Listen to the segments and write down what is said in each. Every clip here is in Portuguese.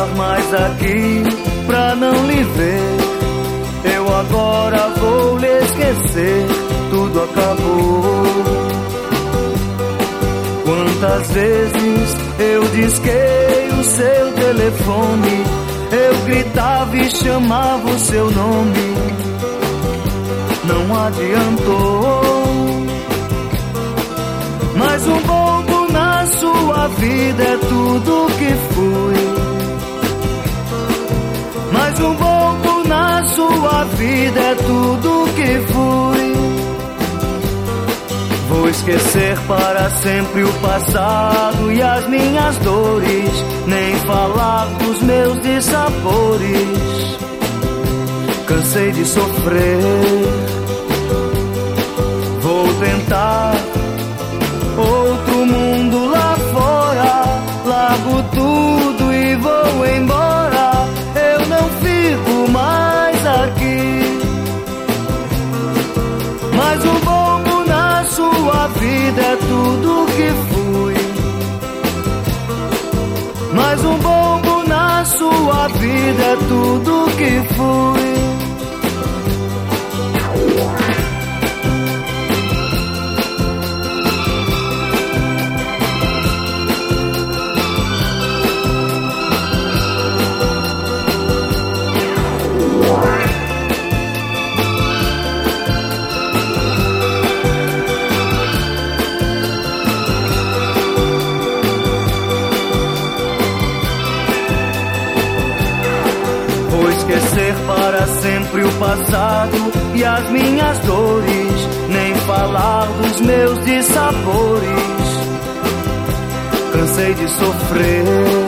estar mais aqui pra não lhe ver. Eu agora vou lhe esquecer, tudo acabou. Quantas vezes eu disquei o seu telefone, eu gritava e chamava o seu nome, não adiantou. Mas um bobo na sua vida é tudo que fui. Mas um bobo na sua vida é tudo que fui. Vou esquecer para sempre o passado e as minhas dores, nem falar dos meus dissabores. Cansei de sofrer, vou tentar outro mundo lá fora. Largo tudo e vou embora, eu não fico mais aqui. Mas um bobo na sua vida é tudo que fui. Mas um bobo na sua vida é tudo que fui. Vou esquecer para sempre o passado e as minhas dores, nem falar dos meus dissabores. Cansei de sofrer,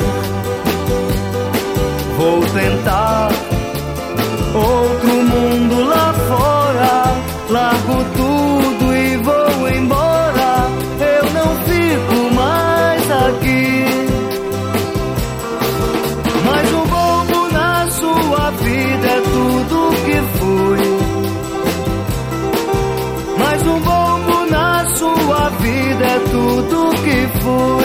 vou tentar outro mundo lá fora. Largo tudo e vou embora, eu não fico mais aqui. Mas um bobo na sua vida é tudo que fui. Mas um bobo na sua vida é tudo que fui.